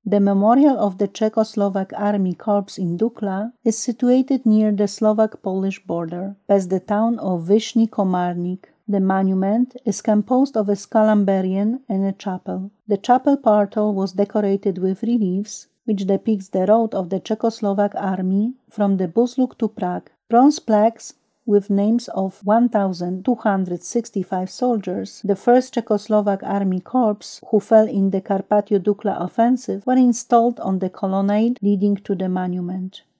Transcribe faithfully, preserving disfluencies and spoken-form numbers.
The memorial of the Czechoslovak Army Corps in Dukla is situated near the Slovak-Polish border, past the town of Vyshny Komárnik. The monument is composed of a scalambrian and a chapel. The chapel portal was decorated with reliefs, which depicts the road of the Czechoslovak army from the Buzluk to Prague. Bronze plaques with names of one thousand two hundred sixty-five soldiers, the first Czechoslovak Army Corps who fell in the Carpatho-Dukla offensive, were installed on the colonnade leading to the monument.